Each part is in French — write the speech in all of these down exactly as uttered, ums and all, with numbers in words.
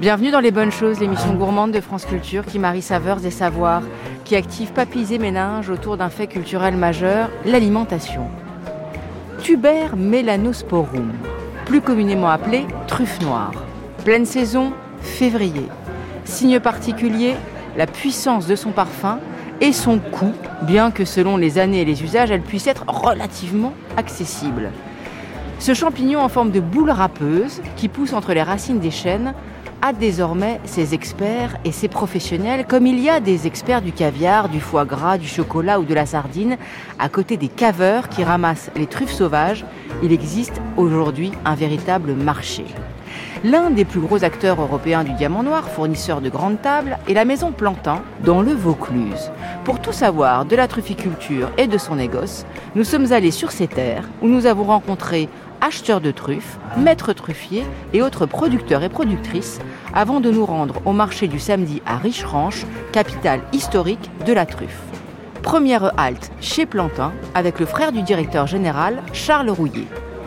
Bienvenue dans Les Bonnes Choses, l'émission gourmande de France Culture qui marie saveurs et savoirs, qui active papilles et méninges autour d'un fait culturel majeur, l'alimentation. Tuber melanosporum, plus communément appelé truffe noire. Pleine saison, février. Signe particulier, la puissance de son parfum et son coût, bien que selon les années et les usages, elle puisse être relativement accessible. Ce champignon en forme de boule râpeuse qui pousse entre les racines des chênes a désormais ses experts et ses professionnels, comme il y a des experts du caviar, du foie gras, du chocolat ou de la sardine, à côté des caveurs qui ramassent les truffes sauvages. Il existe aujourd'hui un véritable marché. L'un des plus gros acteurs européens du diamant noir, fournisseur de grandes tables, est la maison Plantin, dans le Vaucluse. Pour tout savoir de la trufficulture et de son négoce, nous sommes allés sur ces terres où nous avons rencontré acheteurs de truffes, maîtres truffiers et autres producteurs et productrices avant de nous rendre au marché du samedi à Richeranche, capitale historique de la truffe. Première halte chez Plantin avec le frère du directeur général, Charles Rouillet.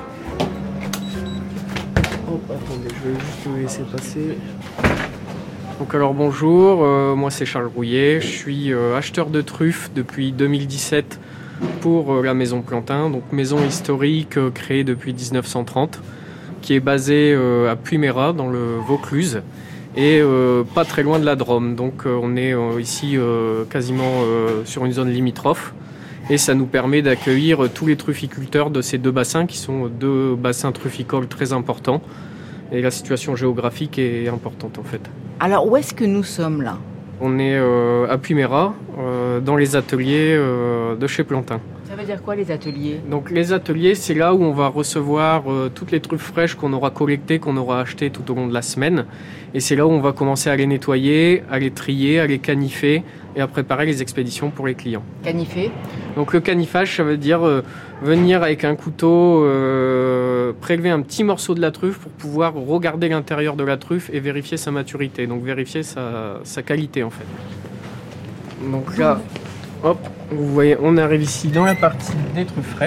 Oh, attendez, je vais juste vous laisser passer. Donc alors bonjour, euh, moi c'est Charles Rouillet, je suis euh, acheteur de truffes depuis deux mille dix-sept pour euh, la maison Plantin, donc maison historique euh, créée depuis dix-neuf cent trente, qui est basée euh, à Puyméras dans le Vaucluse et euh, pas très loin de la Drôme. Donc euh, on est euh, ici euh, quasiment euh, sur une zone limitrophe et ça nous permet d'accueillir tous les trufficulteurs de ces deux bassins qui sont deux bassins trufficoles très importants et la situation géographique est importante en fait. Alors où est-ce que nous sommes là ? On est euh, à Puyméras, euh, dans les ateliers euh, de chez Plantin. Ça veut dire quoi les ateliers ? Donc les ateliers, c'est là où on va recevoir euh, toutes les truffes fraîches qu'on aura collectées, qu'on aura achetées tout au long de la semaine. Et c'est là où on va commencer à les nettoyer, à les trier, à les canifer et à préparer les expéditions pour les clients. Canifer ? Donc le canifage, ça veut dire euh, venir avec un couteau, euh, prélever un petit morceau de la truffe pour pouvoir regarder l'intérieur de la truffe et vérifier sa maturité, donc vérifier sa, sa qualité en fait. Donc là, hop, vous voyez, on arrive ici dans la partie des truffes fraîches.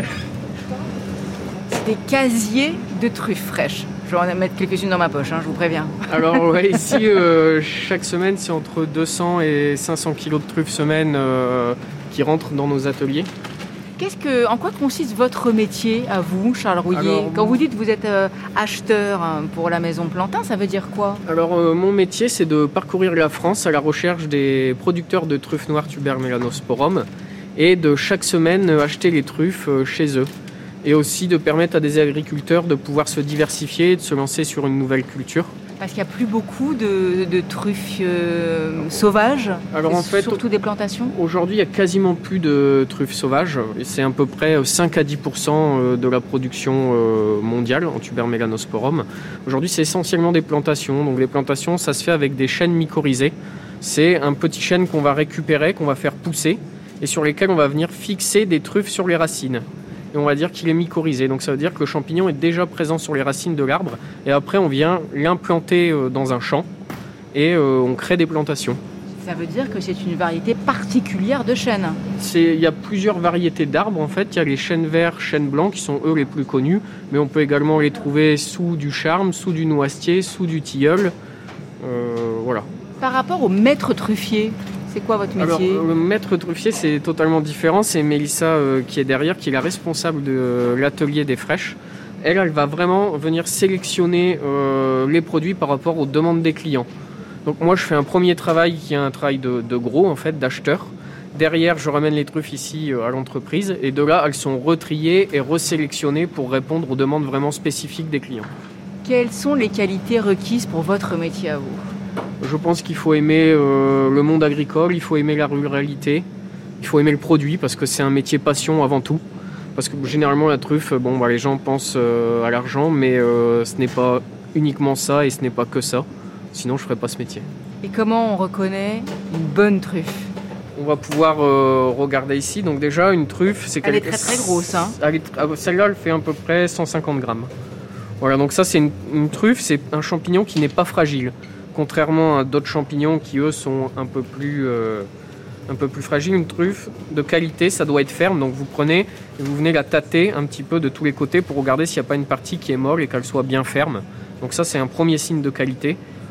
C'est des casiers de truffes fraîches. Je vais en mettre quelques-unes dans ma poche, hein, je vous préviens. Alors ouais, ici, euh, chaque semaine, c'est entre deux cents et cinq cents kilos de truffes semaine euh, qui rentrent dans nos ateliers. Qu'est-ce que, en quoi consiste votre métier à vous, Charles Rouillet ? Alors, quand vous dites que vous êtes euh, acheteur hein, pour la maison Plantin, ça veut dire quoi ? Alors euh, mon métier, c'est de parcourir la France à la recherche des producteurs de truffes noires Tuber melanosporum et de chaque semaine acheter les truffes euh, chez eux. Et aussi de permettre à des agriculteurs de pouvoir se diversifier et de se lancer sur une nouvelle culture. Parce qu'il n'y a plus beaucoup de, de truffes euh, sauvages, Alors en fait, surtout des plantations. Aujourd'hui, il n'y a quasiment plus de truffes sauvages. C'est à peu près cinq à dix pour cent de la production mondiale en Tuber melanosporum. Aujourd'hui, c'est essentiellement des plantations. Donc les plantations, ça se fait avec des chênes mycorhizés. C'est un petit chêne qu'on va récupérer, qu'on va faire pousser et sur lesquels on va venir fixer des truffes sur les racines. Et on va dire qu'il est mycorhizé. Donc ça veut dire que le champignon est déjà présent sur les racines de l'arbre et après on vient l'implanter dans un champ et on crée des plantations. Ça veut dire que c'est une variété particulière de chêne. C'est, il y a plusieurs variétés d'arbres en fait. Il y a les chênes verts, chênes blancs qui sont eux les plus connus, mais on peut également les trouver sous du charme, sous du noisetier, sous du tilleul. Euh, voilà. Par rapport au maître truffier, c'est quoi votre métier ? Alors, le maître truffier, c'est totalement différent. C'est Mélissa euh, qui est derrière, qui est la responsable de euh, l'atelier des fraîches. Elle, elle va vraiment venir sélectionner euh, les produits par rapport aux demandes des clients. Donc moi, je fais un premier travail qui est un travail de, de gros, en fait, d'acheteur. Derrière, je ramène les truffes ici euh, à l'entreprise. Et de là, elles sont retriées et resélectionnées pour répondre aux demandes vraiment spécifiques des clients. Quelles sont les qualités requises pour votre métier à vous ? Je pense qu'il faut aimer euh, le monde agricole, il faut aimer la ruralité, il faut aimer le produit parce que c'est un métier passion avant tout. Parce que généralement la truffe, bon, bah, les gens pensent euh, à l'argent, mais euh, ce n'est pas uniquement ça et ce n'est pas que ça. Sinon je ne ferais pas ce métier. Et comment on reconnaît une bonne truffe ? On va pouvoir euh, regarder ici. Donc déjà une truffe, c'est elle quelque... est très très grosse. Hein. Elle est... Celle-là, elle fait à peu près cent cinquante grammes. Voilà, donc ça c'est une, une truffe, c'est un champignon qui n'est pas fragile. Contrairement à d'autres champignons qui, eux, sont un peu plus, euh, un peu plus fragiles, une truffe de qualité, ça doit être ferme. Donc vous prenez et vous venez la tâter un petit peu de tous les côtés pour regarder s'il n'y a pas une partie qui est molle et qu'elle soit bien ferme. Donc ça, c'est un premier signe de qualité.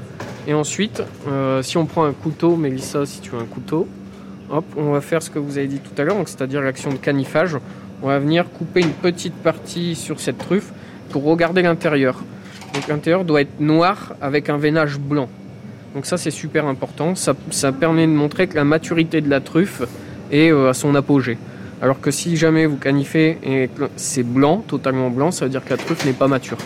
Et ensuite, euh, si on prend un couteau, Mélissa, si tu veux un couteau, hop, on va faire ce que vous avez dit tout à l'heure, donc c'est-à-dire l'action de canifage. On va venir couper une petite partie sur cette truffe pour regarder l'intérieur. Donc l'intérieur doit être noir avec un veinage blanc. Donc ça, c'est super important. Ça, ça permet de montrer que la maturité de la truffe est euh, à son apogée. Alors que si jamais vous canifez et que c'est blanc, totalement blanc, ça veut dire que la truffe n'est pas mature.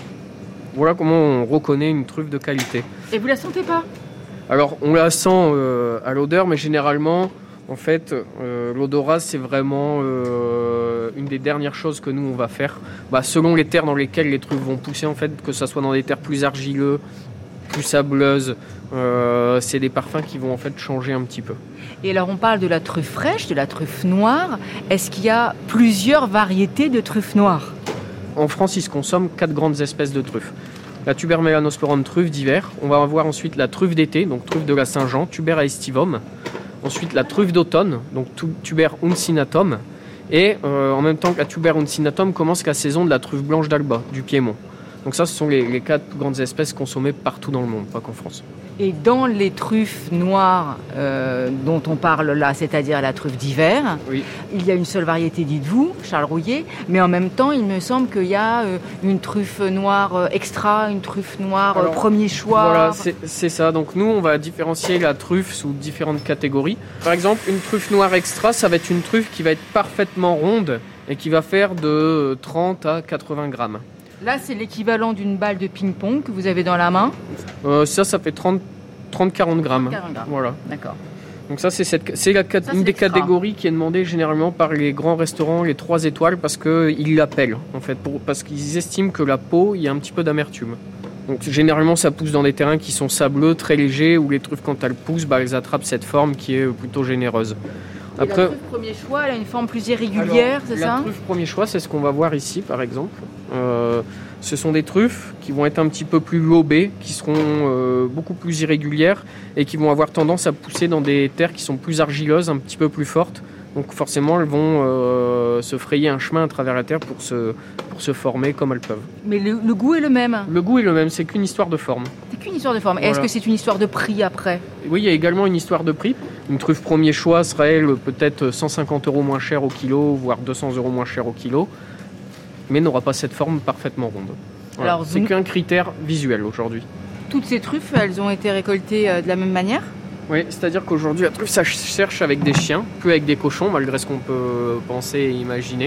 Voilà comment on reconnaît une truffe de qualité. Et vous la sentez pas ? Alors, on la sent euh, à l'odeur, mais généralement, en fait, euh, l'odorat, c'est vraiment euh, une des dernières choses que nous, on va faire. Bah, selon les terres dans lesquelles les truffes vont pousser, en fait, que ce soit dans des terres plus argileuses, plus sableuses, euh, c'est des parfums qui vont en fait changer un petit peu. Et alors, on parle de la truffe fraîche, de la truffe noire. Est-ce qu'il y a plusieurs variétés de truffes noires ? En France, il se consomme quatre grandes espèces de truffes. La Tuber melanosporum, truffe d'hiver. On va avoir ensuite la truffe d'été, donc truffe de la Saint-Jean, Tuber aestivum. Ensuite, la truffe d'automne, donc Tuber uncinatum. Et euh, en même temps que la Tuber uncinatum, commence la saison de la truffe blanche d'Alba, du Piémont. Donc ça, ce sont les, les quatre grandes espèces consommées partout dans le monde, pas qu'en France. Et dans les truffes noires euh, dont on parle là, c'est-à-dire la truffe d'hiver, oui. Il y a une seule variété, dites-vous, Charles Rouillet, mais en même temps, il me semble qu'il y a euh, une truffe noire euh, extra, une truffe noire Alors, euh, premier choix. Voilà, c'est, c'est ça. Donc nous, on va différencier la truffe sous différentes catégories. Par exemple, une truffe noire extra, ça va être une truffe qui va être parfaitement ronde et qui va faire de trente à quatre-vingts grammes. Là, c'est l'équivalent d'une balle de ping-pong que vous avez dans la main. Euh, ça, ça fait trente à quarante grammes. quarante grammes. Voilà. D'accord. Donc ça, c'est, cette, c'est la, ça, une c'est des extra. catégories qui est demandée généralement par les grands restaurants, les trois étoiles, parce qu'ils l'appellent, en fait, pour, parce qu'ils estiment que la peau, il y a un petit peu d'amertume. Donc généralement, ça pousse dans des terrains qui sont sableux, très légers, où les truffes, quand elles poussent, bah, elles attrapent cette forme qui est plutôt généreuse. Après, la truffe premier choix, elle a une forme plus irrégulière, alors, c'est la ça ? La truffe premier choix, c'est ce qu'on va voir ici, par exemple. Euh, ce sont des truffes qui vont être un petit peu plus lobées, qui seront euh, beaucoup plus irrégulières et qui vont avoir tendance à pousser dans des terres qui sont plus argileuses, un petit peu plus fortes. Donc forcément, elles vont euh, se frayer un chemin à travers la terre pour se, pour se former comme elles peuvent. Mais le, le goût est le même ? Le goût est le même, c'est qu'une histoire de forme. C'est qu'une histoire de forme. Voilà. Et est-ce que c'est une histoire de prix après ? Oui, il y a également une histoire de prix. Une truffe premier choix serait peut-être cent cinquante euros moins cher au kilo, voire deux cents euros moins cher au kilo, mais n'aura pas cette forme parfaitement ronde. Voilà. Alors, c'est vous... qu'un critère visuel aujourd'hui. Toutes ces truffes, elles ont été récoltées de la même manière ? Oui, c'est-à-dire qu'aujourd'hui, la truffe, ça cherche avec des chiens, plus avec des cochons, malgré ce qu'on peut penser et imaginer.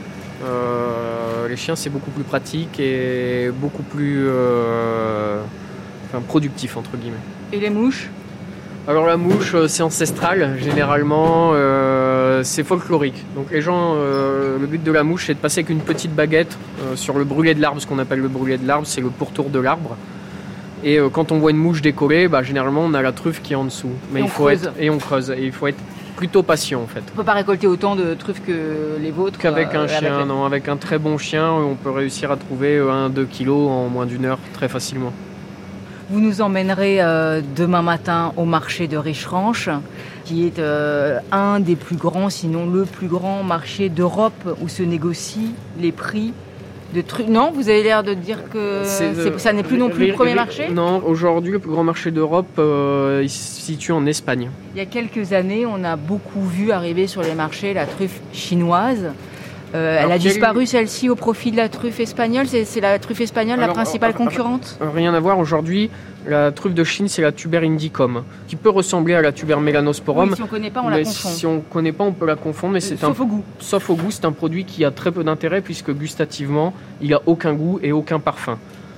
Euh, les chiens, c'est beaucoup plus pratique et beaucoup plus euh, enfin, productif, entre guillemets. Et les mouches ? Alors la mouche, c'est ancestral, généralement, euh, c'est folklorique. Donc les gens, euh, le but de la mouche, c'est de passer avec une petite baguette euh, sur le brûlet de l'arbre, ce qu'on appelle le brûlet de l'arbre, c'est le pourtour de l'arbre. Et euh, quand on voit une mouche décollée, bah, généralement on a la truffe qui est en dessous. Mais et, il on faut être, et on creuse. Et il faut être plutôt patient en fait. On ne peut pas récolter autant de truffes que les vôtres qu'avec euh, un chien, avec... non. Avec un très bon chien, on peut réussir à trouver un à deux kilos en moins d'une heure très facilement. Vous nous emmènerez euh, demain matin au marché de Richeranche, qui est euh, un des plus grands, sinon le plus grand marché d'Europe où se négocient les prix de trucs. Non, vous avez l'air de dire que c'est, c'est, ça n'est plus non plus le premier marché ? Non, aujourd'hui, le plus grand marché d'Europe, euh, il se situe en Espagne. Il y a quelques années, on a beaucoup vu arriver sur les marchés la truffe chinoise. Euh, elle a disparu, celle-ci, au profit de la truffe espagnole. C'est, c'est la truffe espagnole alors, la principale alors, concurrente ? Rien à voir. Aujourd'hui, la truffe de Chine, c'est la Tuber indicum, qui peut ressembler à la Tuber melanosporum. Oui, si on ne connaît pas, on la confond. Si on ne connaît pas, on peut la confondre. Mais c'est sauf un, au goût. Sauf au goût, c'est un produit qui a très peu d'intérêt, puisque gustativement, il n'a aucun goût et aucun parfum.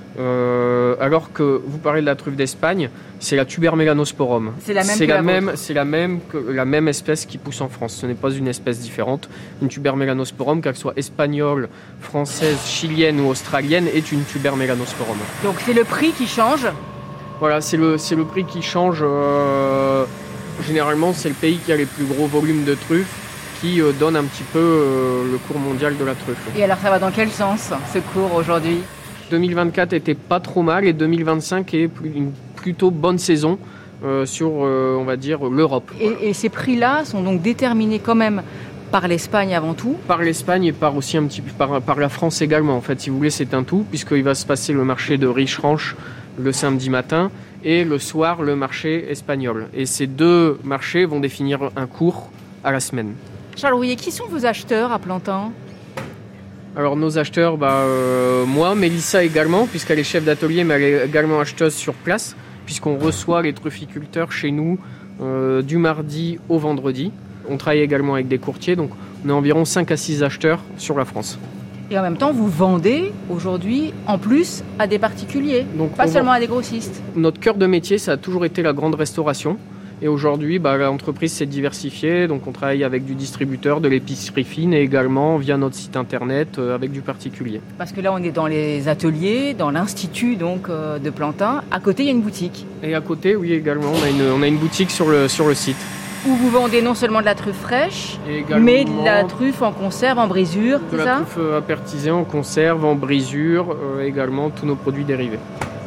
Euh, alors que vous parlez de la truffe d'Espagne, c'est la Tuber melanosporum. C'est la même c'est que la, la même, c'est la même que la même espèce qui pousse en France. Ce n'est pas une espèce différente. Une Tuber melanosporum, qu'elle soit espagnole, française, chilienne ou australienne, est une Tuber melanosporum. Donc c'est le prix qui change. Voilà, c'est le c'est le prix qui change. Euh, généralement, c'est le pays qui a les plus gros volumes de truffes qui euh, donne un petit peu euh, le cours mondial de la truffe. Et alors, ça va dans quel sens ce cours aujourd'hui ? deux mille vingt-quatre était pas trop mal et deux mille vingt-cinq est une plutôt bonne saison euh, sur, euh, on va dire, l'Europe. Et, et ces prix-là sont donc déterminés quand même par l'Espagne avant tout ? Par l'Espagne et par aussi un petit peu par, par la France également. En fait, si vous voulez, c'est un tout, puisqu'il va se passer le marché de Richeranche le samedi matin, et le soir, le marché espagnol. Et ces deux marchés vont définir un cours à la semaine. Charles Rouillet, qui sont vos acheteurs à Plantin ? Alors nos acheteurs, bah, euh, moi, Mélissa également, puisqu'elle est chef d'atelier, mais elle est également acheteuse sur place, puisqu'on reçoit les trufficulteurs chez nous euh, du mardi au vendredi. On travaille également avec des courtiers, donc on a environ cinq à six acheteurs sur la France. Et en même temps, vous vendez aujourd'hui, en plus, à des particuliers, donc pas seulement vend... à des grossistes. Notre cœur de métier, ça a toujours été la grande restauration. Et aujourd'hui, bah, l'entreprise s'est diversifiée, donc on travaille avec du distributeur, de l'épicerie fine et également via notre site internet euh, avec du particulier. Parce que là, on est dans les ateliers, dans l'institut donc euh, de Plantin. À côté, il y a une boutique. Et à côté, oui, également, on a une, on a une boutique sur le, sur le site. Où vous vendez non seulement de la truffe fraîche, mais de la truffe en conserve, en brisure, c'est ça ? De la truffe apertisée en conserve, en brisure, euh, également tous nos produits dérivés.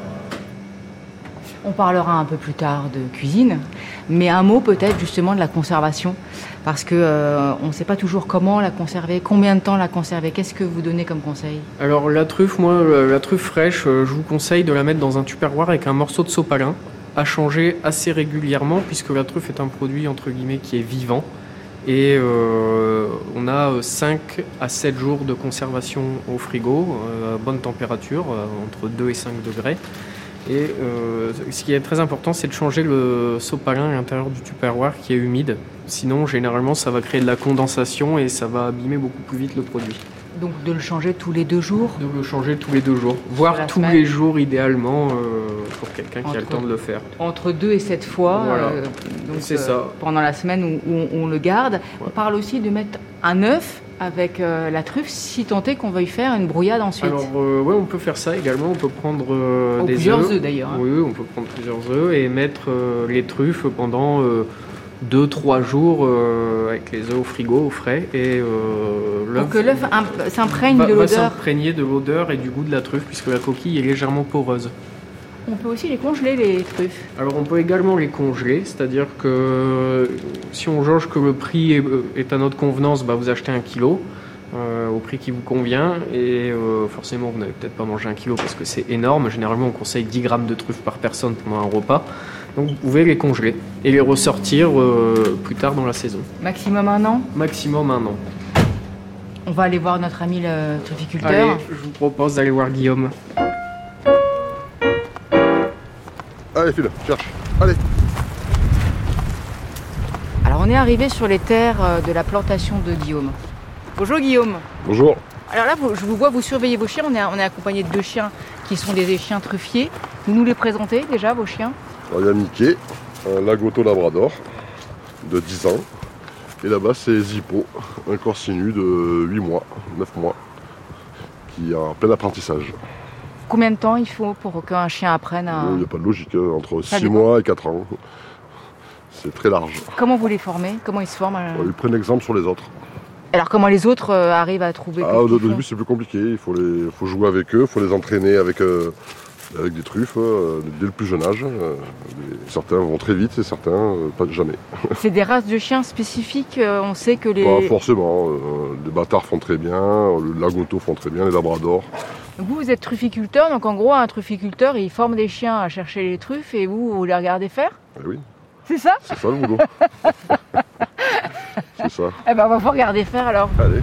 On parlera un peu plus tard de cuisine, mais un mot peut-être justement de la conservation, parce qu'on euh, ne sait pas toujours comment la conserver, combien de temps la conserver, qu'est-ce que vous donnez comme conseil ? Alors la truffe, moi, la truffe fraîche, je vous conseille de la mettre dans un tupperware avec un morceau de sopalin, à changer assez régulièrement, puisque la truffe est un produit entre guillemets qui est vivant, et euh, on a cinq à sept jours de conservation au frigo, euh, à bonne température, euh, entre deux et cinq degrés. Et euh, ce qui est très important, c'est de changer le sopalin à l'intérieur du tupperware qui est humide. Sinon, généralement, ça va créer de la condensation et ça va abîmer beaucoup plus vite le produit. Donc de le changer tous les deux jours ? De le changer tous les deux jours, voire tous semaine. Les jours idéalement euh, pour quelqu'un qui entre, a le temps de le faire. Entre deux et sept fois, voilà. euh, donc, c'est euh, ça. Pendant la semaine où, où on, on le garde. Ouais. On parle aussi de mettre un œuf avec euh, la truffe, si tant est qu'on veuille faire une brouillade ensuite. Alors euh, oui, on peut faire ça également, on peut prendre euh, des plusieurs œufs. œufs d'ailleurs. Hein. Oui, on peut prendre plusieurs œufs et mettre euh, les truffes pendant euh, deux trois jours euh, avec les œufs au frigo, au frais. Et euh, l'œuf, Pour que l'œuf imp- s'imprègne va, de l'odeur. Va s'imprégner de l'odeur et du goût de la truffe, puisque la coquille est légèrement poreuse. On peut aussi les congeler, les truffes. Alors on peut également les congeler, c'est-à-dire que si on jauge que le prix est, est à notre convenance, bah vous achetez un kilo euh, au prix qui vous convient, et euh, forcément vous n'allez peut-être pas manger un kilo parce que c'est énorme. Généralement on conseille dix grammes de truffes par personne pendant un repas. Donc vous pouvez les congeler et les ressortir euh, plus tard dans la saison. Maximum un an ? Maximum un an. On va aller voir notre ami le trufficulteur. Allez, je vous propose d'aller voir Guillaume. Allez, file, cherche. Allez. Alors, on est arrivé sur les terres de la plantation de Guillaume. Bonjour Guillaume. Bonjour. Alors là, vous, je vous vois, vous surveillez vos chiens. On est, on est accompagné de deux chiens qui sont des chiens truffiers. Vous nous les présentez déjà, vos chiens ? Alors, il y a Mickey, un Lagotto Labrador de dix ans. Et là-bas, c'est Zippo, un corsinu de huit mois, neuf mois, qui est en plein apprentissage. Combien de temps il faut pour qu'un chien apprenne à... Il n'y a pas de logique, entre six mois et quatre ans. C'est très large. Comment vous les formez ? Comment ils se forment à... Ils prennent exemple sur les autres. Alors comment les autres euh, arrivent à trouver... Ah, au début c'est plus compliqué, il faut, les, faut jouer avec eux, il faut les entraîner avec, euh, avec des truffes euh, dès le plus jeune âge. Euh, certains vont très vite et certains euh, pas jamais. C'est des races de chiens spécifiques, euh, on sait que les... Pas forcément, euh, les bâtards font très bien, les Lagotto font très bien, les labradors. Vous, vous êtes trufficulteur, donc en gros un trufficulteur il forme des chiens à chercher les truffes et vous, vous les regardez faire ? Eh oui. C'est ça ? C'est ça le boulot. C'est ça. Eh ben on va vous regarder faire alors. Allez.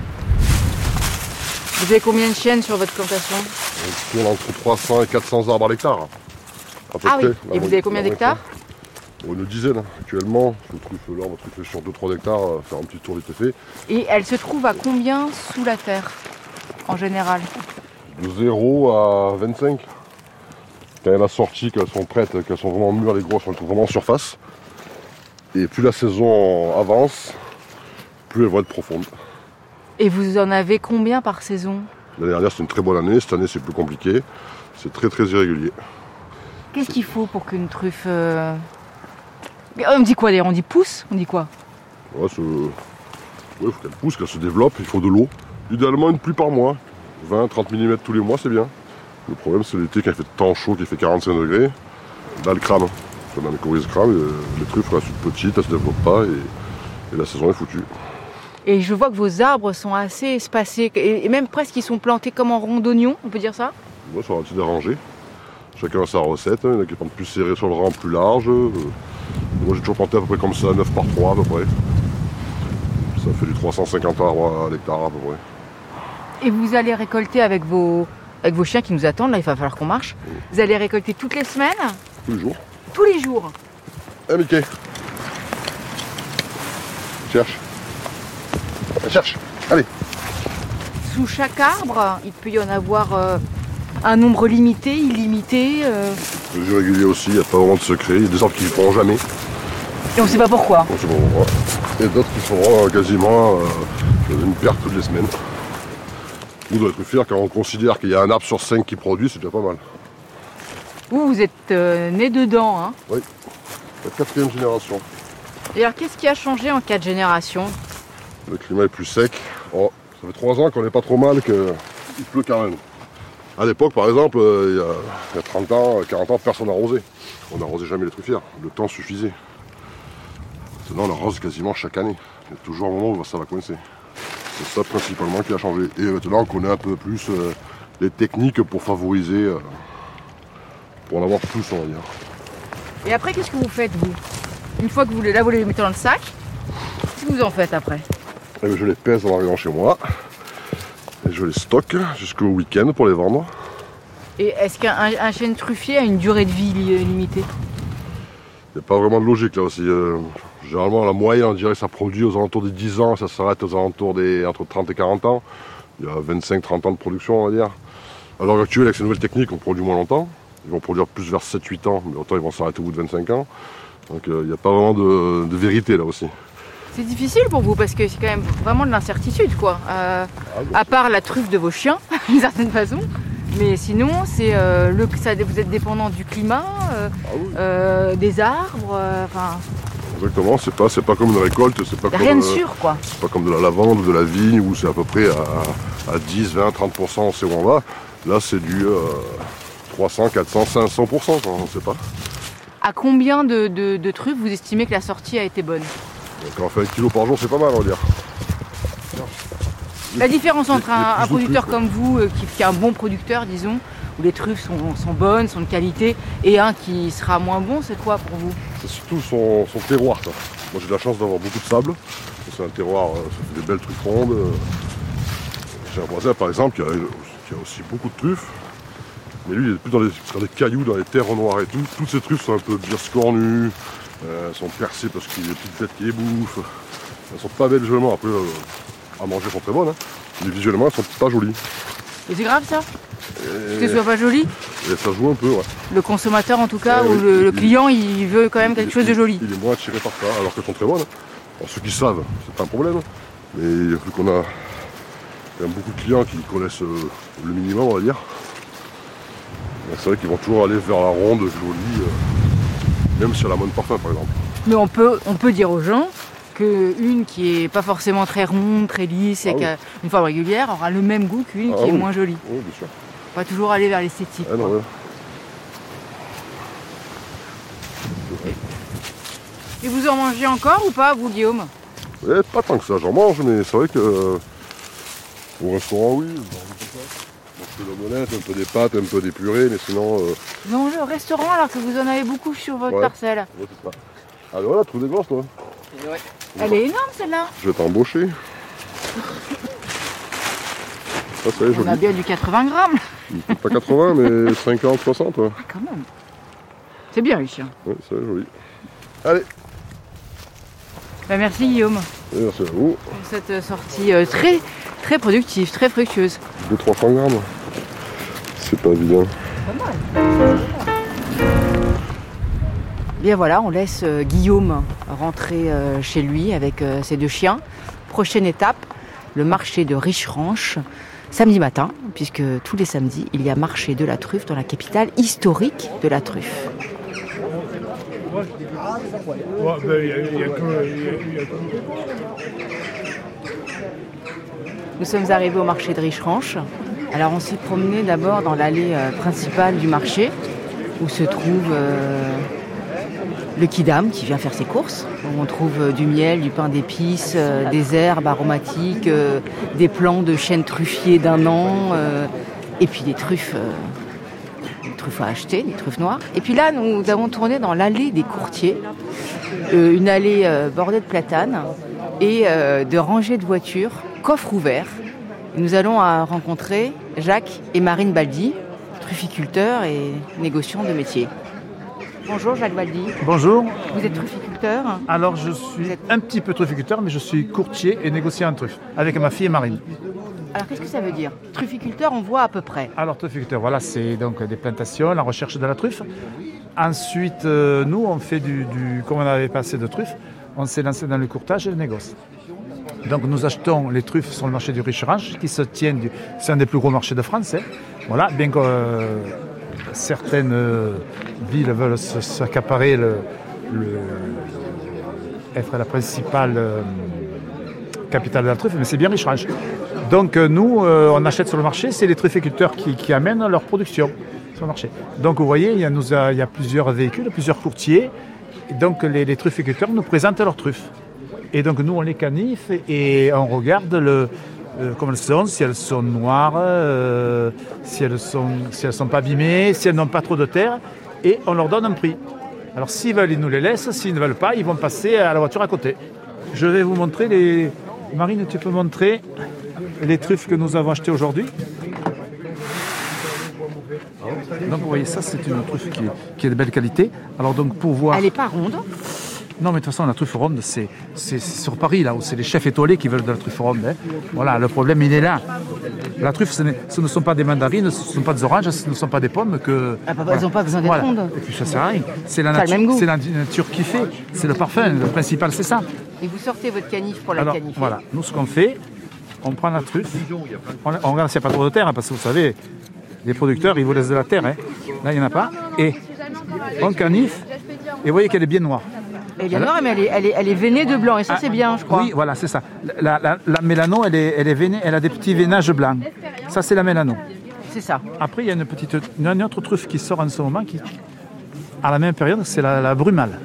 Vous avez combien de chiennes sur votre plantation ? On tourne entre trois cents et quatre cents arbres à l'hectare. À peu ah près. oui, et vous avez combien d'hectares ? Une dizaine actuellement. Je truffe là, on va truffer sur deux trois hectares, faire un petit tour vite fait. Et elles se trouvent à combien sous la terre en général ? De zéro à vingt-cinq. Quand il y a la sortie, qu'elles sont prêtes, qu'elles sont vraiment mûres, les grosses, elles sont vraiment en surface. Et plus la saison avance, plus elles vont être profondes. Et vous en avez combien par saison ? L'année dernière c'était une très bonne année, cette année c'est plus compliqué. C'est très très irrégulier. Qu'est-ce qu'il faut pour qu'une truffe... Euh... On dit quoi d'ailleurs ? On dit pousse ? On dit quoi ? Ouais, il ouais, faut qu'elle pousse, qu'elle se développe, il faut de l'eau. Idéalement une pluie par mois. vingt à trente millimètres tous les mois, c'est bien. Le problème, c'est l'été, quand il fait tant chaud, qu'il fait quarante-cinq degrés, là, elle crame. Dans les courriers crament, les truffes restent petites, elles ne se développent pas et, et la saison est foutue. Et je vois que vos arbres sont assez espacés, et même presque ils sont plantés comme en rond d'oignon, on peut dire ça ? Ouais, ça va être des rangées. Chacun a sa recette, il y en a qui plantent plus serré sur le rang, plus large. Euh, moi j'ai toujours planté à peu près comme ça, neuf par trois à peu près. Ça fait du trois cent cinquante arbres à l'hectare à peu près. Et vous allez récolter avec vos, avec vos chiens qui nous attendent, là il va falloir qu'on marche. Oui. Vous allez récolter toutes les semaines? Tous les jours. Tous les jours. Eh Mickey, cherche. Cherche, allez. Sous chaque arbre, il peut y en avoir euh, un nombre limité, illimité. Euh... Le jeu régulier aussi, il n'y a pas vraiment de secret. Il y a des arbres qui ne feront jamais. Et on ne sait pas pourquoi. On ne sait pas pourquoi. Et d'autres qui feront euh, quasiment euh, une perte toutes les semaines. Nous, on doit être fiers quand on considère qu'il y a un arbre sur cinq qui produit, c'est déjà pas mal. Vous, vous êtes euh, né dedans, hein? Oui, la quatrième génération. Et alors, qu'est-ce qui a changé en quatre générations? Le climat est plus sec. Oh, ça fait trois ans qu'on n'est pas trop mal, qu'il pleut quand même. À l'époque, par exemple, euh, il, y a, il y a trente ans, quarante ans, personne n'arrosait. On n'arrosait jamais les truffières. Le temps suffisait. Maintenant, on arrose quasiment chaque année. Il y a toujours un moment où ça va coincer. C'est ça principalement qui a changé. Et maintenant, on connaît un peu plus euh, les techniques pour favoriser, euh, pour en avoir plus, on va dire. Et après, qu'est-ce que vous faites, vous? Une fois que vous les, là, vous les mettez dans le sac, qu'est-ce que vous en faites après? Et bien, je les pèse en arrivant chez moi. Et je les stocke jusqu'au week-end pour les vendre. Et est-ce qu'un un chêne truffier a une durée de vie limitée? Il n'y a pas vraiment de logique là aussi. Euh, généralement, la moyenne, on dirait que ça produit aux alentours des dix ans, ça s'arrête aux alentours des entre trente et quarante ans. Il y a vingt-cinq trente ans de production, on va dire. À l'heure actuelle, avec ces nouvelles techniques, on produit moins longtemps. Ils vont produire plus vers sept huit ans, mais autant ils vont s'arrêter au bout de vingt-cinq ans. Donc euh, il n'y a pas vraiment de, de vérité là aussi. C'est difficile pour vous parce que c'est quand même vraiment de l'incertitude, quoi. Euh, ah, bon. À part la truffe de vos chiens, d'une certaine façon. Mais sinon, c'est euh, le, ça, vous êtes dépendant du climat, euh, ah, oui. euh, des arbres, enfin. Euh, Exactement. C'est pas, c'est pas comme une récolte, c'est pas comme. Rien de sûr, quoi. C'est pas comme de la lavande ou de la vigne où c'est à peu près à, à dix, vingt, trente pour cent, on sait où on va. Là, c'est du euh, trois cents, quatre cents, cinq cents pour cent, on ne sait pas. À combien de, de, de truffes vous estimez que la sortie a été bonne? Quand on fait un kilo par jour, c'est pas mal, on va dire. La différence entre un, un producteur truffes, comme vous, euh, qui, qui est un bon producteur, disons, où les truffes sont, sont bonnes, sont de qualité, et un qui sera moins bon, c'est quoi pour vous? C'est surtout son, son terroir. Ça. Moi, j'ai de la chance d'avoir beaucoup de sable. C'est un terroir, ça fait des belles truffes rondes. J'ai un voisin, par exemple, qui a, qui a aussi beaucoup de truffes. Mais lui, il est plus dans les, dans les cailloux, dans les terres noires et tout. Toutes ces truffes sont un peu bien scornues. Euh, elles sont percées parce qu'il y a des petites bêtes qui les bouffent. Elles sont pas belles visuellement. Après, euh, à manger, elles sont très bonnes. Hein. Mais visuellement, elles sont pas jolies. Et c'est grave ça? Et... Que ce soit pas joli? Et ça joue un peu, ouais. Le consommateur, en tout cas, euh, ou le, il, le client, il, il veut quand même quelque il, chose de joli. Il est moins attiré par ça, alors qu'elles sont très bonnes. Alors, ceux qui savent, c'est pas un problème. Mais vu qu'on a quand même beaucoup de clients qui connaissent euh, le minimum, on va dire. C'est vrai qu'ils vont toujours aller vers la ronde, jolie. Euh... Même si elle a moins de parfum, par exemple. Mais on peut, on peut dire aux gens qu'une qui est pas forcément très ronde, très lisse, ah et oui. qui a une forme régulière, aura le même goût qu'une ah qui oui. est moins jolie. Oui, bien sûr. On va toujours aller vers l'esthétique. Ah, non, ouais. Et vous en mangez encore ou pas, vous, Guillaume? Ouais, pas tant que ça, j'en mange, mais c'est vrai que euh, au restaurant, oui. Un peu d'omelette, un peu des pâtes, un peu des purées, mais sinon... Euh... Vous mangez au restaurant alors que vous en avez beaucoup sur votre ouais. parcelle. Ouais, c'est ça. Alors voilà, trouve des gosses, toi. Ouais. Elle est énorme, celle-là. Je vais t'embaucher. Ça, ça y est, joli. On a bien du quatre-vingts grammes. Pas quatre-vingts, mais cinquante, soixante. Ouais. Ah, quand même. C'est bien, les chiens. Oui, c'est joli. Allez. Bah, merci, Guillaume. Et merci à vous. Pour cette sortie euh, très, très productive, très fructueuse. deux cents à trois cents grammes. C'est pas évident. Pas mal. Bien voilà, on laisse euh, Guillaume rentrer euh, chez lui avec euh, ses deux chiens. Prochaine étape, le marché de Richeranche, samedi matin, puisque tous les samedis, il y a marché de la truffe dans la capitale historique de la truffe. Nous sommes arrivés au marché de Richeranche. Alors on s'est promené d'abord dans l'allée euh, principale du marché, où se trouve euh, le kidam qui vient faire ses courses. On trouve euh, du miel, du pain d'épices, euh, des herbes aromatiques, euh, des plants de chênes truffiers d'un an, euh, et puis des truffes euh, des truffes à acheter, des truffes noires. Et puis là, nous avons tourné dans l'allée des courtiers, euh, une allée euh, bordée de platanes et euh, de rangées de voitures, coffres ouverts. Nous allons euh, rencontrer Jacques et Marine Baldi, trufficulteurs et négociants de métier. Bonjour Jacques Baldi. Bonjour. Vous êtes trufficulteur ? Alors je suis êtes... un petit peu trufficulteur, mais je suis courtier et négociant en truffe, avec ma fille Marine. Alors qu'est-ce que ça veut dire ? Trufficulteur, on voit à peu près. Alors trufficulteur, voilà, c'est donc des plantations, la recherche de la truffe. Ensuite, euh, nous, on fait du, du... Comme on avait pas assez de truffes, on s'est lancé dans le courtage et le négoce. Donc nous achetons les truffes sur le marché du Richerange, qui se tient, du... c'est un des plus gros marchés de France. Hein. Voilà, bien que euh, certaines euh, villes veulent s'accaparer le, le, être la principale euh, capitale de la truffe, mais c'est bien Richerange. Donc euh, nous, euh, on achète sur le marché, c'est les trufficulteurs qui, qui amènent leur production sur le marché. Donc vous voyez, il y a, nous a, il y a plusieurs véhicules, plusieurs courtiers, et donc les, les trufficulteurs nous présentent leurs truffes. Et donc nous, on les caniffe et on regarde le, euh, comme elles sont, si elles sont noires, euh, si elles sont, si elles sont pas abîmées, si elles n'ont pas trop de terre, et on leur donne un prix. Alors s'ils veulent, ils nous les laissent, s'ils ne veulent pas, ils vont passer à la voiture à côté. Je vais vous montrer les... Marine, tu peux montrer les truffes que nous avons achetées aujourd'hui. Donc vous voyez, ça c'est une truffe qui est, qui est de belle qualité. Alors donc pour voir... Elle n'est pas ronde ? Non, mais de toute façon, la truffe ronde, c'est, c'est, c'est sur Paris, là, où c'est les chefs étoilés qui veulent de la truffe ronde. Hein. Voilà, le problème, il est là. La truffe, ce, ce ne sont pas des mandarines, ce ne sont pas des oranges, ce ne sont pas des pommes que... Ah, bah, voilà. Elles n'ont pas besoin d'être voilà. rondes. Et puis ça sert à rien. C'est la, nature, c'est la nature qui fait, c'est le parfum, le principal, c'est ça. Et vous sortez votre canif pour la Alors, canifer. Voilà, nous, ce qu'on fait, on prend la truffe, on, on regarde s'il n'y a pas trop de terre, hein, parce que vous savez, les producteurs, ils vous laissent de la terre. Hein. Là, il n'y en a pas. Et on caniffe, et vous voyez qu'elle est bien noire. Elle est noire, mais elle est, elle, est, elle est veinée de blanc, et ça ah, c'est bien, je crois. Oui, voilà, c'est ça. La, la, la mélano, elle est, elle est veinée, elle a des petits veinages blancs. Ça, c'est la mélano. C'est ça. Après, il y a une petite, une autre truffe qui sort en ce moment, qui, à la même période, c'est la, la brumale.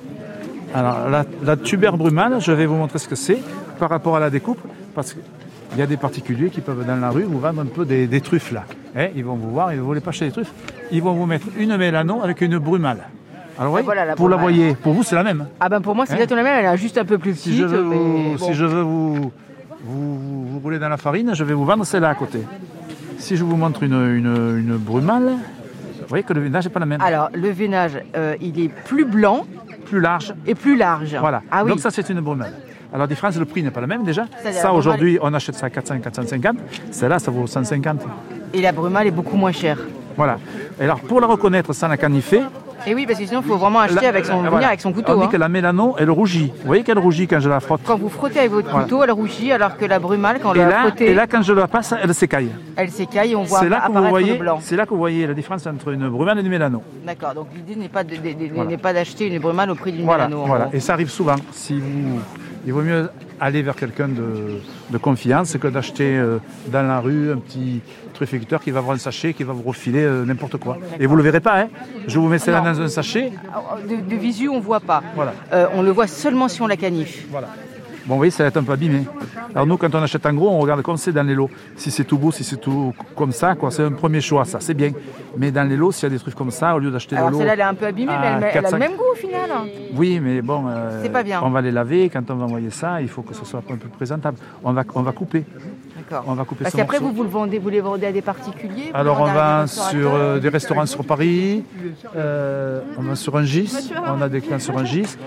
Alors, la, la tuber brumale, je vais vous montrer ce que c'est par rapport à la découpe, parce qu'il y a des particuliers qui peuvent, dans la rue, vous vendre un peu des, des truffes, là. Eh, ils vont vous voir, ils ne voulaient pas acheter des truffes, ils vont vous mettre une mélano avec une brumale. Alors oui, voilà, la pour la voyer, pour vous c'est la même. Ah ben pour moi c'est hein exactement la même, elle est juste un peu plus petite. Si je veux, mais vous, bon. si je veux vous, vous, vous, vous rouler dans la farine, je vais vous vendre celle-là à côté. Si je vous montre une, une, une brumale, vous voyez que le veinage n'est pas la même. Alors le veinage, euh, il est plus blanc, plus large et plus large. Voilà. Ah, oui. Donc ça c'est une brumale. Alors la différence, le prix n'est pas le même déjà. Ça, ça brumale... aujourd'hui on achète ça à quatre cents, quatre cent cinquante. Celle-là ça vaut cent cinquante. Et la brumale est beaucoup moins chère. Voilà. Et alors pour la reconnaître sans la canifer. Et oui, parce que sinon, il faut vraiment acheter la, avec son, voilà. avec son couteau. On dit hein. que la mélano, elle rougit. Vous voyez qu'elle rougit quand je la frotte. Quand vous frottez avec votre couteau, voilà. Elle rougit, alors que la brumale, quand on et la là, frotte... Et là, quand je la passe, elle s'écaille. Elle s'écaille et on voit c'est là apparaître voyez, le blanc. C'est là que vous voyez la différence entre une brumale et une mélano. D'accord, donc l'idée n'est pas, de, de, de, voilà. n'est pas d'acheter une brumale au prix d'une voilà, mélano. Voilà, et ça arrive souvent. Si vous, il vaut mieux aller vers quelqu'un de, de confiance que d'acheter euh, dans la rue un petit trufficulteur qui va avoir un sachet, qui va vous refiler euh, n'importe quoi. D'accord. Et vous ne le verrez pas, hein. Je vous mets celle-là dans un sachet. De, de visu, on ne voit pas. Voilà. Euh, on le voit seulement si on la caniffe. Voilà. Bon, vous voyez, ça va être un peu abîmé. Alors nous, quand on achète en gros, on regarde comme c'est dans les lots. Si c'est tout beau, si c'est tout comme ça, quoi, c'est un premier choix, ça, c'est bien. Mais dans les lots, s'il y a des trucs comme ça, au lieu d'acheter Alors le lot... celle-là, elle est un peu abîmée, mais elle, elle a le même goût au final. Oui, mais bon, euh, c'est pas bien. On va les laver. Quand on va envoyer ça, il faut que ce soit un peu présentable. On va, on va couper. D'accord. On va couper Parce qu'après, vous, vous, le vendez, vous les vendez à des particuliers? Alors, on va sur euh, des restaurants sur Paris, euh, on va sur un Gis, on a des clients sur un Gis.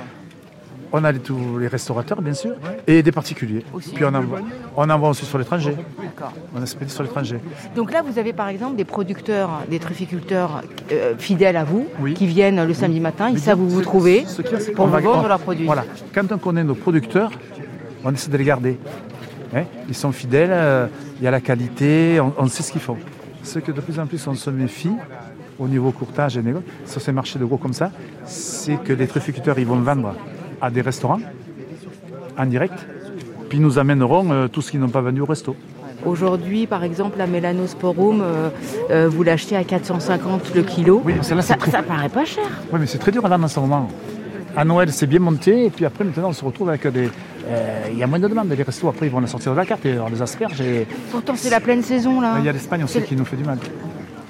On a les, tous les restaurateurs, bien sûr, et des particuliers. Aussi. Puis on envoie, on envoie aussi sur l'étranger. D'accord. On expédie sur l'étranger. Donc là, vous avez par exemple des producteurs, des trufficulteurs euh, fidèles à vous, oui. qui viennent le samedi matin, ils savent où vous trouver pour vous vendre leurs produits. Voilà. Quand on connaît nos producteurs, on essaie de les garder. Hein, ils sont fidèles, euh, il y a la qualité, on, on sait ce qu'ils font. Ce que de plus en plus on se méfie, au niveau courtage et négo, sur ces marchés de gros comme ça, c'est que les trufficulteurs, ils vont vendre à des restaurants, en direct, puis nous amèneront euh, tout ce qu'ils n'ont pas vendu au resto. Aujourd'hui, par exemple, la Melanosporum, euh, euh, vous l'achetez à quatre cent cinquante le kilo. Oui, celle-là, ça, très... ça paraît pas cher. Oui, mais c'est très dur à vendre en ce moment. À Noël, c'est bien monté, et puis après, maintenant, on se retrouve avec des... Euh, il y a moins de demandes. Les restos, après, ils vont la sortir de la carte, et alors les asperges... Et... Pourtant, c'est la pleine saison, là. Il y a l'Espagne aussi c'est... qui nous fait du mal.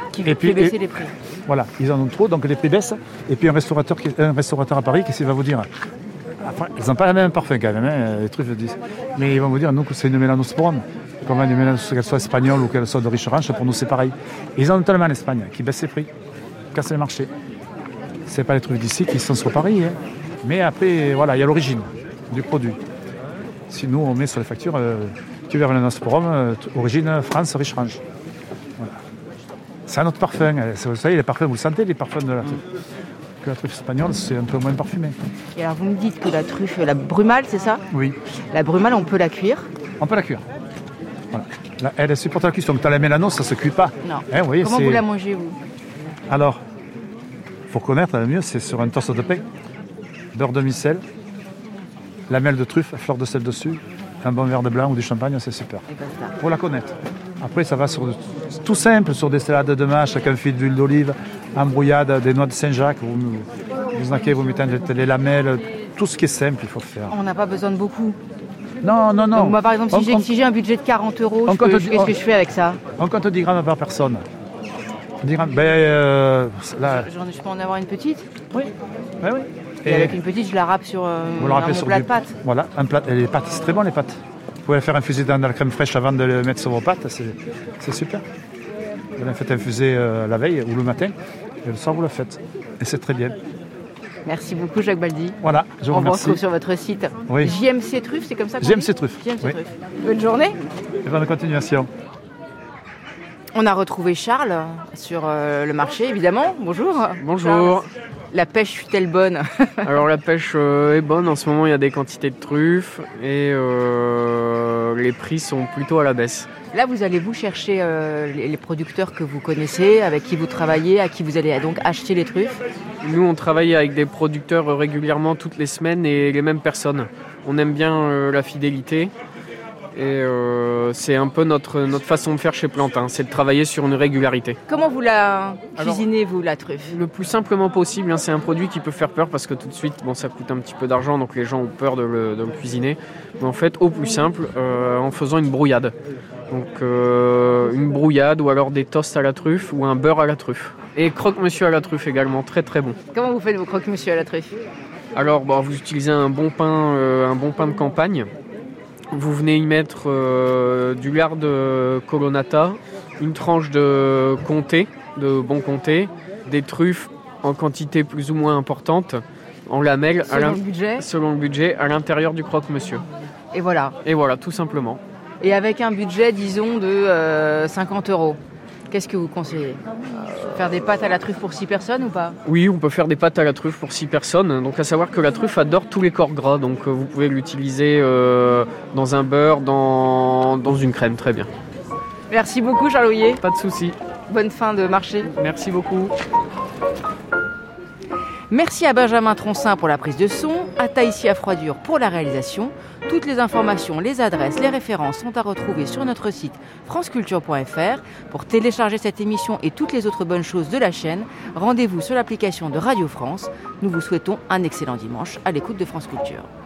Qui Et puis- fait baisser et- les prix. Voilà, ils en ont trop, donc les prix baissent. Et puis un restaurateur, qui, un restaurateur à Paris, qu'est-ce qu'il va vous dire? Enfin, ils n'ont pas le même parfum quand même, hein, les truffes disent. Mais ils vont vous dire, nous, que c'est une mélanosporum. Comme une mélanosporum, qu'elle soit espagnole ou qu'elle soit de riche ranch, pour nous c'est pareil. Et ils en ont tellement en Espagne, qui baissent les prix, cassent les marchés. C'est pas les trucs d'ici qui sont sur Paris. Hein. Mais après, voilà, il y a l'origine du produit. Si nous, on met sur les factures, euh, tuber mélanosporum, euh, origine France, riche ranch. Voilà. C'est un autre parfum. Vous savez, les parfums, vous le sentez, les parfums de la truffe. Que la truffe espagnole, c'est un peu moins parfumé. Et alors vous me dites que la truffe, la brumale, c'est ça? Oui, La brumale, on peut la cuire? on peut la cuire. Voilà. Là, elle supporte la cuisson. Donc, tu as la mélano, ça ne se cuit pas. Non. Hein, oui, Comment c'est- vous la mangez, vous? Alors, il faut connaître, le mieux, c'est sur un toast de pain, beurre de micelle, lamelle de truffe, fleur de sel dessus, un bon verre de blanc ou du champagne, c'est super. Et basta. Pour la connaître. Après, ça va sur de- tout simple, sur des salades de mâche, avec un fil d'huile d'olive, en brouillade, des noix de Saint-Jacques. Vous, vous snackez, vous mettez les lamelles, tout ce qui est simple, il faut faire. On n'a pas besoin de beaucoup. Non, non, non. Donc moi, par exemple, si On- j'ai on- si j'ai un budget de quarante euros, on je peux- compte- qu'est-ce que je fais avec ça? On compte dix grammes par personne. dix grammes, ben, euh, là, J'en- Je peux en avoir une petite? oui, ben oui. Et, avec une petite, je la râpe sur euh, vous le un rappelez bon sur plat du- de pâtes. Voilà, un plat, et les pâtes, c'est très bon les pâtes. Vous pouvez faire infuser dans de la crème fraîche avant de le mettre sur vos pâtes, c'est, c'est super. Vous la faites infuser euh, la veille ou le matin, et le soir vous le faites. Et c'est très bien. Merci beaucoup, Jacques Baldi. Voilà, je vous On vous remercie. retrouve sur votre site. Oui. J M C Truffe, c'est comme ça qu'on J M dit C Truffe, J M C oui. Truffe. Bonne journée. Et bonne continuation. On a retrouvé Charles sur euh, le marché, évidemment. Bonjour. Bonjour. Charles. La pêche fut-elle bonne? Alors la pêche euh, est bonne, en ce moment il y a des quantités de truffes et euh, les prix sont plutôt à la baisse. Là, vous allez vous chercher euh, les, les producteurs que vous connaissez, avec qui vous travaillez, à qui vous allez donc acheter les truffes. Nous on travaille avec des producteurs régulièrement toutes les semaines et les mêmes personnes. On aime bien euh, la fidélité et euh, c'est un peu notre, notre façon de faire chez Plantin, c'est de travailler sur une régularité. Comment vous la Alors- cuisinez, vous, la truffe? Le plus simplement possible, hein, c'est un produit qui peut faire peur parce que tout de suite, bon, ça coûte un petit peu d'argent, donc les gens ont peur de le, de le cuisiner. Mais en fait, au plus simple, euh, en faisant une brouillade. Donc euh, une brouillade ou alors des toasts à la truffe ou un beurre à la truffe. Et croque-monsieur à la truffe également, très très bon. Comment vous faites vos croque-monsieur à la truffe? Alors, bon, vous utilisez un bon pain, euh, un bon pain de campagne. Vous venez y mettre euh, du lard de colonnata, une tranche de comté, de bon comté, des truffes en quantité plus ou moins importante, en lamelles, à Selon l'in- le budget. selon le budget, à l'intérieur du croque-monsieur. Et voilà. Et voilà, tout simplement. Et avec un budget, disons, de euh, cinquante euros. Qu'est-ce que vous conseillez? Faire des pâtes à la truffe pour six personnes ou pas? Oui, on peut faire des pâtes à la truffe pour six personnes. Donc à savoir que la truffe adore tous les corps gras. Donc euh, vous pouvez l'utiliser euh, dans un beurre, dans, dans une crème, très bien. Merci beaucoup, Charles Houillet. Pas de souci. Bonne fin de marché. Merci beaucoup. Merci à Benjamin Troncin pour la prise de son, à Taïsia Froidure pour la réalisation. Toutes les informations, les adresses, les références sont à retrouver sur notre site franceculture point f r. Pour télécharger cette émission et toutes les autres bonnes choses de la chaîne, rendez-vous sur l'application de Radio France. Nous vous souhaitons un excellent dimanche à l'écoute de France Culture.